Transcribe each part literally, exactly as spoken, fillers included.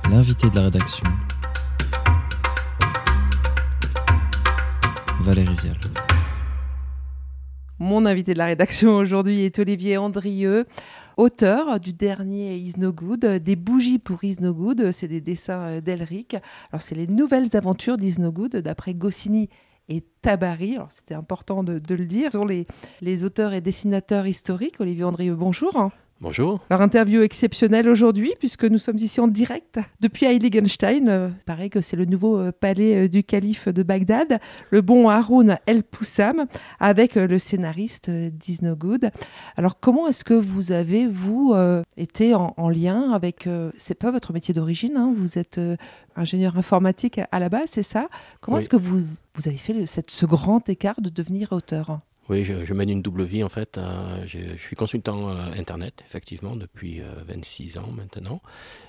L'invité de la rédaction, Valérie Vial. Mon invité de la rédaction aujourd'hui est Olivier Andrieux, auteur du dernier Is No Good, des bougies pour Is No Good, c'est des dessins d'Elric. Alors c'est les nouvelles aventures d'Is No Good d'après Goscinny et Tabary. Alors c'était important de, de le dire. Ce sont les, les auteurs et dessinateurs historiques. Olivier Andrieux, bonjour. Bonjour. Alors, interview exceptionnelle aujourd'hui, puisque nous sommes ici en direct depuis Heiligenstein. Euh, il paraît que c'est le nouveau euh, palais euh, du calife de Bagdad, le bon Haroun El-Poussam, avec euh, le scénariste euh, d'Is No Good. Alors, comment est-ce que vous avez, vous, euh, été en, en lien avec... Euh, c'est pas votre métier d'origine, hein, vous êtes euh, ingénieur informatique à la base, c'est ça? Comment Oui. est-ce que vous, vous avez fait le, cette, ce grand écart de devenir auteur? Oui, je, je mène une double vie en fait. Euh, je, je suis consultant euh, Internet, effectivement, depuis euh, vingt-six ans maintenant.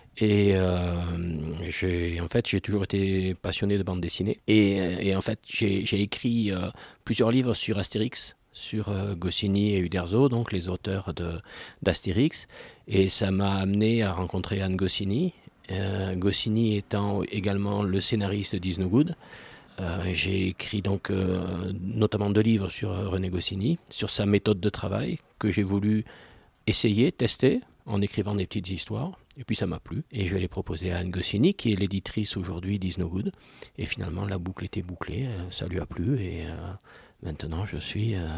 Et euh, j'ai, en fait, j'ai toujours été passionné de bande dessinée. Et, et en fait, j'ai, j'ai écrit euh, plusieurs livres sur Astérix, sur euh, Goscinny et Uderzo, donc les auteurs de, d'Astérix. Et ça m'a amené à rencontrer Anne Goscinny. Euh, Goscinny étant également le scénariste d'Is No Good. Euh, j'ai écrit donc euh, notamment deux livres sur euh, René Goscinny, sur sa méthode de travail, que j'ai voulu essayer, tester, en écrivant des petites histoires. Et puis ça m'a plu. Et je l'ai proposé à Anne Goscinny, qui est l'éditrice aujourd'hui d'Is No Good. Et finalement, la boucle était bouclée, euh, ça lui a plu. Et euh, maintenant, je suis... Euh,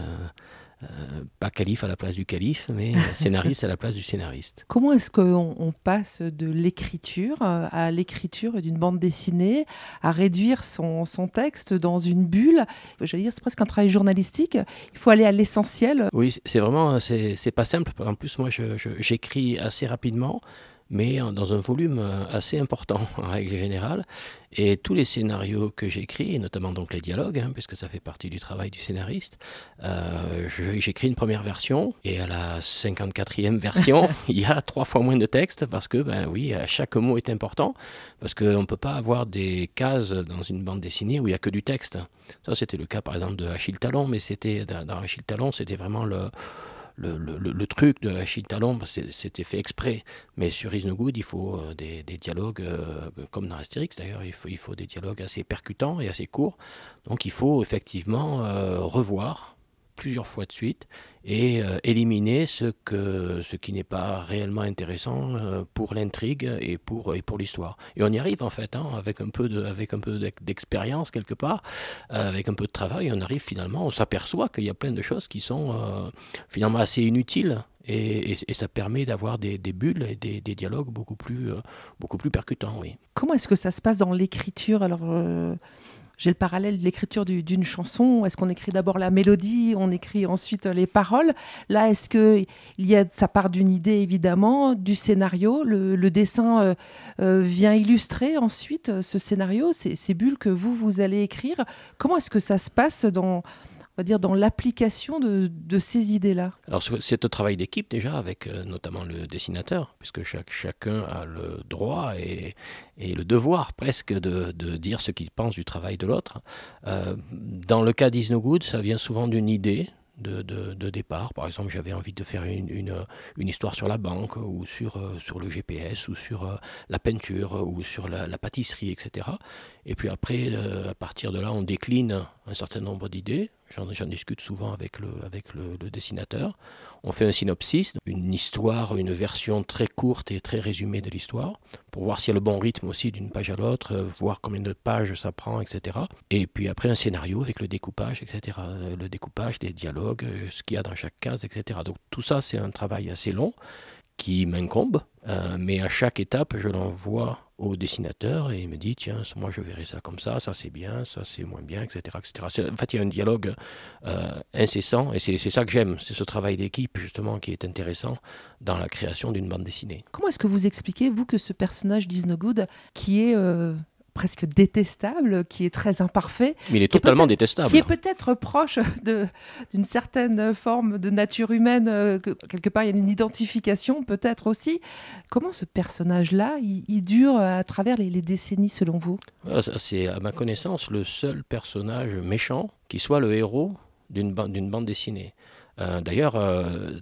Euh, pas calife à la place du calife, mais scénariste à la place du scénariste. Comment est-ce qu'on on passe de l'écriture à l'écriture d'une bande dessinée, à réduire son, son texte dans une bulle? J'allais dire, c'est presque un travail journalistique. Il faut aller à l'essentiel. Oui, c'est vraiment, c'est, c'est pas simple. En plus, moi, je, je, j'écris assez rapidement, mais dans un volume assez important en règle générale. Et tous les scénarios que j'écris, et notamment donc les dialogues, hein, puisque ça fait partie du travail du scénariste, euh, je, j'écris une première version, et à la cinquante-quatrième version, il y a trois fois moins de texte, parce que, ben oui, chaque mot est important, parce qu'on ne peut pas avoir des cases dans une bande dessinée où il n'y a que du texte. Ça, c'était le cas, par exemple, de Achille Talon, mais c'était, dans Achille Talon, c'était vraiment le... Le, le, le truc de Achille Talon, c'était fait exprès. Mais sur Is No Good, il faut euh, des, des dialogues, euh, comme dans Astérix d'ailleurs, il faut, il faut des dialogues assez percutants et assez courts. Donc il faut effectivement euh, revoir plusieurs fois de suite et euh, éliminer ce, que, ce qui n'est pas réellement intéressant euh, pour l'intrigue et pour, et pour l'histoire. Et on y arrive en fait, hein, avec un peu, de, avec un peu d'expérience quelque part, euh, avec un peu de travail, on arrive finalement, on s'aperçoit qu'il y a plein de choses qui sont euh, finalement assez inutiles. Et, et, et ça permet d'avoir des, des bulles et des, des dialogues beaucoup plus, euh, beaucoup plus percutants, oui. Comment est-ce que ça se passe dans l'écriture? Alors, euh... j'ai le parallèle de l'écriture du, d'une chanson. Est-ce qu'on écrit d'abord la mélodie, on écrit ensuite les paroles? Là, est-ce que il y a, ça part d'une idée évidemment, du scénario, le, le dessin euh, euh, vient illustrer ensuite ce scénario, ces, ces bulles que vous, vous allez écrire. Comment est-ce que ça se passe dans, on va dire, dans l'application de, de ces idées-là? Alors c'est un travail d'équipe déjà, avec euh, notamment le dessinateur, puisque chaque, chacun a le droit et, et le devoir presque de, de dire ce qu'il pense du travail de l'autre. Euh, dans le cas d'Is No Good, ça vient souvent d'une idée de, de, de départ. Par exemple, j'avais envie de faire une, une, une histoire sur la banque, ou sur, euh, sur le G P S, ou sur euh, la peinture, ou sur la, la pâtisserie, et cetera. Et puis après, euh, à partir de là, on décline un certain nombre d'idées. J'en, j'en discute souvent avec, le, avec le, le dessinateur. On fait un synopsis, une histoire, une version très courte et très résumée de l'histoire, pour voir s'il y a le bon rythme aussi d'une page à l'autre, voir combien de pages ça prend, et cetera. Et puis après un scénario avec le découpage, et cetera. Le découpage, les dialogues, ce qu'il y a dans chaque case, et cetera. Donc tout ça, c'est un travail assez long qui m'incombe, euh, mais à chaque étape, je l'envoie au dessinateur et il me dit, tiens, moi je verrai ça comme ça, ça c'est bien, ça c'est moins bien, et cetera et cetera. C'est, en fait, il y a un dialogue euh, incessant et c'est, c'est ça que j'aime, c'est ce travail d'équipe justement qui est intéressant dans la création d'une bande dessinée. Comment est-ce que vous expliquez, vous, que ce personnage d'Is No Good, qui est... Euh... presque détestable, qui est très imparfait. Mais il est totalement détestable. Qui est peut-être proche de, d'une certaine forme de nature humaine, euh, que, quelque part il y a une identification peut-être aussi. Comment ce personnage-là, il, il dure à travers les, les décennies selon vous? C'est à ma connaissance le seul personnage méchant qui soit le héros d'une, ba- d'une bande dessinée. Euh, d'ailleurs, euh,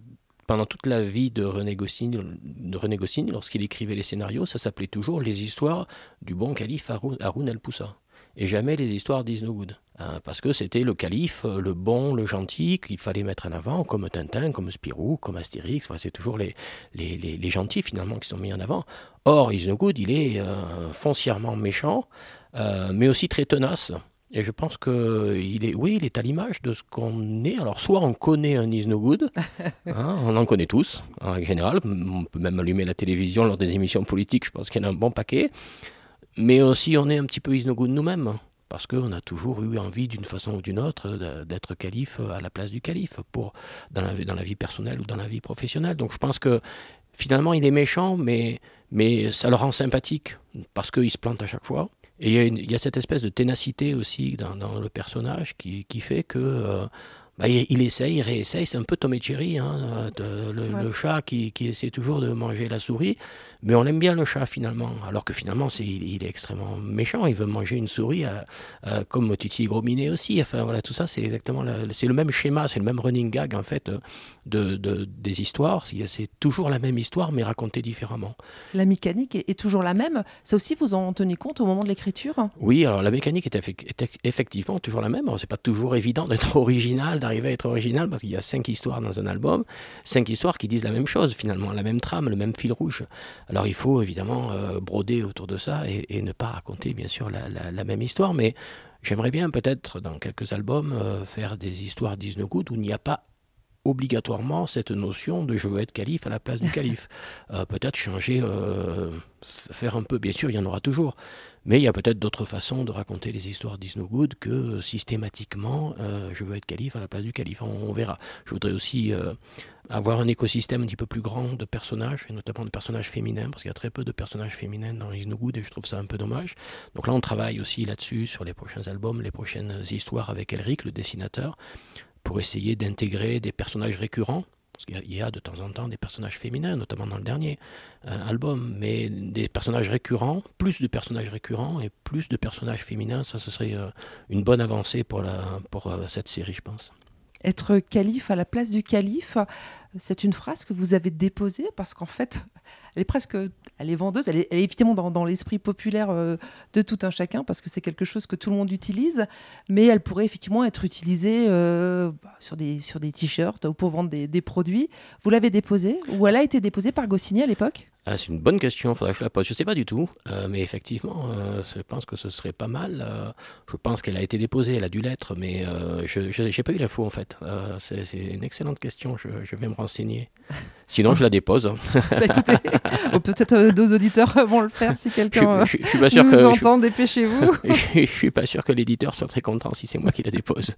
pendant toute la vie de René Goscinny, de René Goscinny, lorsqu'il écrivait les scénarios, ça s'appelait toujours les histoires du bon calife Haroun, Haroun el-Poussa. Et jamais les histoires d'Isnogoud. Hein, parce que c'était le calife, le bon, le gentil, qu'il fallait mettre en avant, comme Tintin, comme Spirou, comme Astérix. Enfin, c'est toujours les, les, les, les gentils, finalement, qui sont mis en avant. Or, Isnogoud, il est euh, foncièrement méchant, euh, mais aussi très tenace. Et je pense qu'il est, oui, il est à l'image de ce qu'on est. Alors, soit on connaît un Isnogoud, hein, on en connaît tous, en général. On peut même allumer la télévision lors des émissions politiques, je pense qu'il y en a un bon paquet. Mais aussi, on est un petit peu Isnogoud nous-mêmes, parce qu'on a toujours eu envie, d'une façon ou d'une autre, d'être calife à la place du calife, pour, dans, la, dans la vie personnelle ou dans la vie professionnelle. Donc, je pense que, finalement, il est méchant, mais, mais ça le rend sympathique, parce qu'il se plante à chaque fois. Et il y a, une, il y a cette espèce de ténacité aussi dans, dans le personnage qui, qui fait que euh, bah, il, il essaye, il réessaye. C'est un peu Tom et Jerry, hein, de, le, le chat qui, qui essaie toujours de manger la souris. Mais on aime bien le chat finalement, alors que finalement c'est, il est extrêmement méchant, il veut manger une souris à, à, comme Titi Gros Minet aussi. Enfin voilà, tout ça c'est exactement la, c'est le même schéma, c'est le même running gag en fait de, de, des histoires. C'est, c'est toujours la même histoire mais racontée différemment. La mécanique est, est toujours la même. Ça aussi vous en tenez compte au moment de l'écriture? Oui, alors la mécanique est, effe- est effectivement toujours la même. Alors, c'est pas toujours évident d'être original, d'arriver à être original parce qu'il y a cinq histoires dans un album, cinq histoires qui disent la même chose finalement, la même trame, le même fil rouge. Alors il faut évidemment euh, broder autour de ça et, et ne pas raconter bien sûr la, la, la même histoire, mais j'aimerais bien peut-être dans quelques albums euh, faire des histoires d'Isnogoud où il n'y a pas obligatoirement cette notion de je veux être calife à la place du calife. Euh, peut-être changer, euh, faire un peu, bien sûr il y en aura toujours, mais il y a peut-être d'autres façons de raconter les histoires d'Isnogoud que systématiquement euh, je veux être calife à la place du calife, on, on verra. Je voudrais aussi euh, avoir un écosystème un petit peu plus grand de personnages, et notamment de personnages féminins, parce qu'il y a très peu de personnages féminins dans Isnogoud et je trouve ça un peu dommage. Donc là on travaille aussi là-dessus sur les prochains albums, les prochaines histoires avec Elric, le dessinateur, pour essayer d'intégrer des personnages récurrents, parce qu'il y a de temps en temps des personnages féminins, notamment dans le dernier euh, album, mais des personnages récurrents, plus de personnages récurrents et plus de personnages féminins, ça ce serait euh, une bonne avancée pour, la, pour euh, cette série, je pense. Être calife à la place du calife, c'est une phrase que vous avez déposée parce qu'en fait, elle est presque, elle est vendeuse, elle est, elle est évidemment dans, dans l'esprit populaire euh, de tout un chacun parce que c'est quelque chose que tout le monde utilise, mais elle pourrait effectivement être utilisée euh, sur des, sur des t-shirts ou pour vendre des, des produits. Vous l'avez déposée ou elle a été déposée par Goscinny à l'époque ? Ah, c'est une bonne question, il faudrait que je la pose. Je ne sais pas du tout, euh, mais effectivement, euh, je pense que ce serait pas mal. Euh, je pense qu'elle a été déposée, elle a dû l'être, mais euh, je n'ai pas eu l'info en fait. Euh, c'est, c'est une excellente question, je, je vais me renseigner. Sinon, je la dépose. Bah, écoutez, peut-être euh, nos auditeurs vont le faire si quelqu'un je, je, je suis pas sûr nous que, entend, je, dépêchez-vous. Je ne suis pas sûr que l'éditeur soit très content si c'est moi qui la dépose.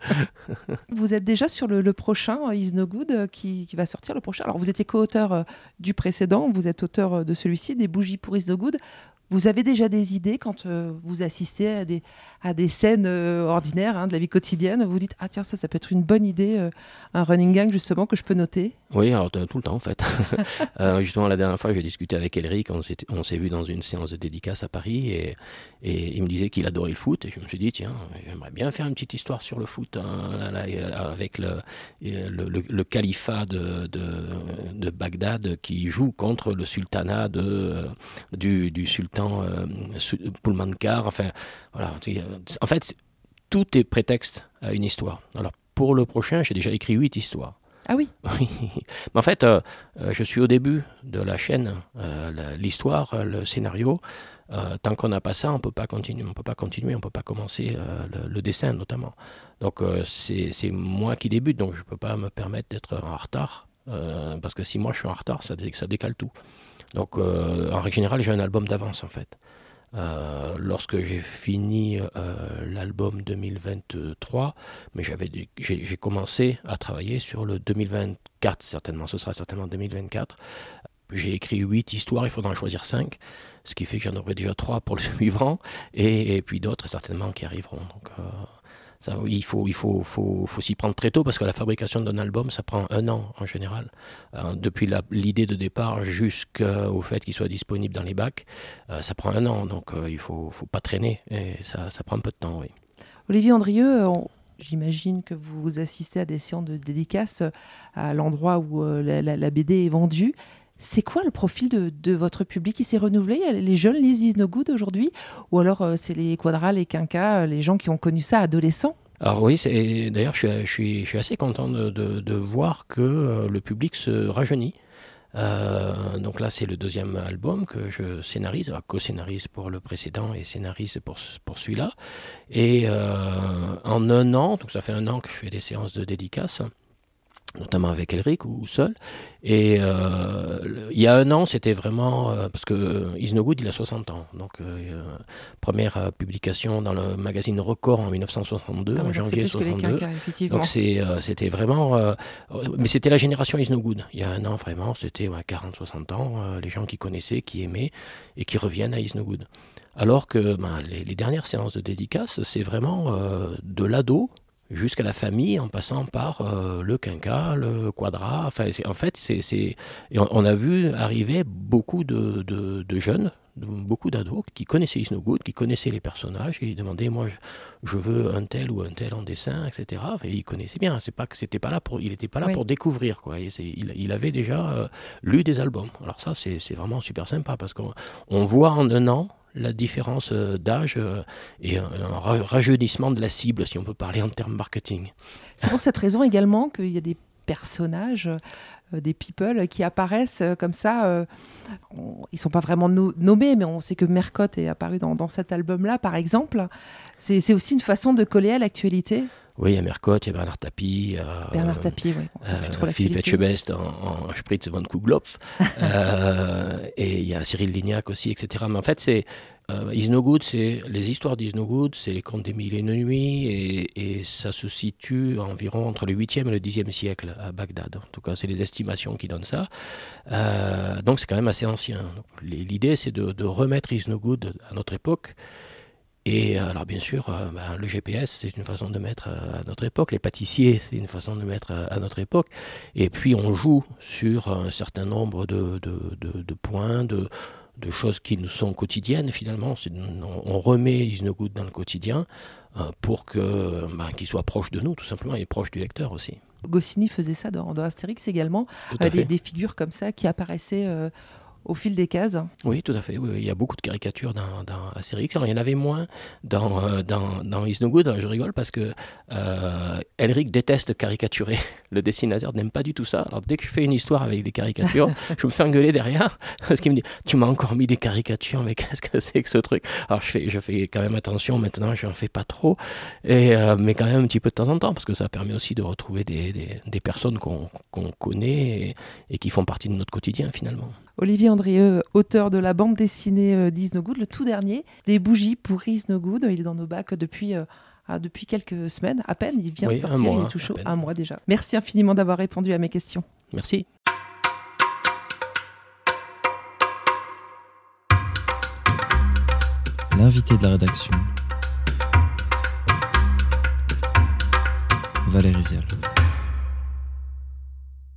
Vous êtes déjà sur le, le prochain, Isnogoud, euh, qui, qui va sortir le prochain. Alors, vous étiez co-auteur euh, du précédent, vous êtes auteur de celui-ci, des bougies pour Isnogoud. Vous avez déjà des idées quand euh, vous assistez à des, à des scènes euh, ordinaires hein, de la vie quotidienne. Vous dites, ah tiens, ça, ça peut être une bonne idée, euh, un running gang justement que je peux noter. Oui, alors tout le temps en fait. euh, justement, la dernière fois, j'ai discuté avec Elric, on s'est, on s'est vu dans une séance de dédicace à Paris et, et il me disait qu'il adorait le foot. Et je me suis dit, tiens, j'aimerais bien faire une petite histoire sur le foot hein, là, là, avec le, le, le, le califat de, de, de Bagdad qui joue contre le sultanat de, du, du sultan Euh, Poulmankar, enfin voilà. En fait, tout est prétexte à une histoire. Alors pour le prochain, j'ai déjà écrit huit histoires. Ah oui. Oui. Mais en fait, euh, je suis au début de la chaîne. Euh, l'histoire, le scénario. Euh, tant qu'on n'a pas ça, on peut pas continuer. On peut pas continuer. On peut pas commencer euh, le, le dessin notamment. Donc euh, c'est, c'est moi qui débute, donc je peux pas me permettre d'être en retard. Euh, parce que si moi je suis en retard, ça, ça décale tout. Donc, euh, en règle générale, j'ai un album d'avance, en fait. Euh, lorsque j'ai fini euh, l'album deux mille vingt-trois, mais j'avais, j'ai, j'ai commencé à travailler sur le deux mille vingt-quatre, certainement. Ce sera certainement deux mille vingt-quatre. J'ai écrit huit histoires, il faudra en choisir cinq, ce qui fait que j'en aurai déjà trois pour le suivant, et, et puis d'autres, certainement, qui arriveront. Donc, euh, ça, il faut, il faut, faut, faut s'y prendre très tôt parce que la fabrication d'un album, ça prend un an en général. Euh, depuis la, l'idée de départ jusqu'au fait qu'il soit disponible dans les bacs, euh, ça prend un an. Donc euh, il ne faut, faut pas traîner et ça, ça prend un peu de temps, oui. Olivier Andrieux, on, j'imagine que vous assistez à des séances de dédicaces à l'endroit où euh, la, la, la B D est vendue. C'est quoi le profil de, de votre public qui s'est renouvelé? Les jeunes lisent Is No Good aujourd'hui? Ou alors euh, c'est les quadras, les quinquas, les gens qui ont connu ça adolescents? Alors oui, c'est, d'ailleurs, je suis, je, suis, je suis assez content de, de, de voir que euh, le public se rajeunit. Euh, donc là, c'est le deuxième album que je scénarise, alors, co-scénarise pour le précédent et scénarise pour, pour celui-là. Et euh, en un an, donc ça fait un an que je fais des séances de dédicaces, notamment avec Elric ou, ou seul. Et euh, il y a un an, c'était vraiment... Euh, parce que Is No Good, il a soixante ans. Donc, euh, première euh, publication dans le magazine Record en dix-neuf cent soixante-deux, Ah, en donc c'est janvier plus que les soixante-deux. quinquas, effectivement. Donc, c'est, euh, c'était vraiment... euh, mais c'était la génération Is No Good. Il y a un an, vraiment, c'était ouais, quarante soixante ans, euh, les gens qui connaissaient, qui aimaient, et qui reviennent à Is No Good. Alors que ben, les, les dernières séances de dédicaces, c'est vraiment euh, de l'ado jusqu'à la famille, en passant par euh, le quinquat, le quadra. Enfin, c'est, en fait, c'est, c'est... Et on, on a vu arriver beaucoup de, de, de jeunes, de, beaucoup d'ados qui connaissaient Is No Good, qui connaissaient les personnages, et ils demandaient, moi, je, je veux un tel ou un tel en dessin, et cetera. Et ils connaissaient bien. C'est pas que c'était pas là pour, il n'était pas là oui. pour découvrir, quoi. Et c'est, il, il avait déjà euh, lu des albums. Alors ça, c'est, c'est vraiment super sympa parce qu'on on voit en un an la différence d'âge et un rajeunissement de la cible, si on peut parler en termes marketing. C'est pour cette raison également qu'il y a des personnages, euh, des people qui apparaissent euh, comme ça. Euh, on, ils ne sont pas vraiment no- nommés, mais on sait que Mercotte est apparu dans, dans cet album-là, par exemple. C'est, c'est aussi une façon de coller à l'actualité. Oui, il y a Mercotte, il y a Bernard Tapie, il y a Bernard Tapie, oui. Bon, euh, Philippe Etchebest en, en Spritz von Kuglopf, euh, et il y a Cyril Lignac aussi, et cetera. Mais en fait, c'est euh, Is No Good, c'est les histoires d'Is No Good, c'est les contes des mille et une nuits, et, et ça se situe environ entre le huitième et le dixième siècle à Bagdad. En tout cas, c'est les estimations qui donnent ça. Euh, donc, c'est quand même assez ancien. Donc, l'idée, c'est de, de remettre Is No Good à notre époque. Et alors bien sûr, euh, ben, le G P S, c'est une façon de mettre à notre époque, les pâtissiers, c'est une façon de mettre à, à notre époque, et puis on joue sur un certain nombre de, de, de, de points, de, de choses qui nous sont quotidiennes finalement. C'est, on, on remet Is No Good dans le quotidien euh, pour que, ben, qu'il soit proche de nous tout simplement, et proche du lecteur aussi. Goscinny faisait ça dans, dans Astérix également, euh, des, des figures comme ça qui apparaissaient... Euh au fil des cases. Oui, tout à fait. Oui, oui. Il y a beaucoup de caricatures dans, dans Astérix. Alors, il y en avait moins dans, euh, dans, dans Is No Good. Je rigole parce que euh, Elric déteste caricaturer. Le dessinateur n'aime pas du tout ça. Alors, dès que je fais une histoire avec des caricatures, je me fais engueuler derrière parce qu'il me dit « Tu m'as encore mis des caricatures, mais qu'est-ce que c'est que ce truc ?» Alors, je fais, je fais quand même attention. Maintenant, je n'en fais pas trop. Et, euh, mais quand même un petit peu de temps en temps parce que ça permet aussi de retrouver des, des, des personnes qu'on, qu'on connaît et, et qui font partie de notre quotidien, finalement. Olivier Andrieux, auteur de la bande dessinée d'Is No Good, le tout dernier, des bougies pour Is No Good. Il est dans nos bacs depuis, euh, depuis quelques semaines, à peine. Il vient oui, de sortir, un mois, il est tout chaud, un mois déjà. Merci infiniment d'avoir répondu à mes questions. Merci. L'invité de la rédaction, Valérie Vial.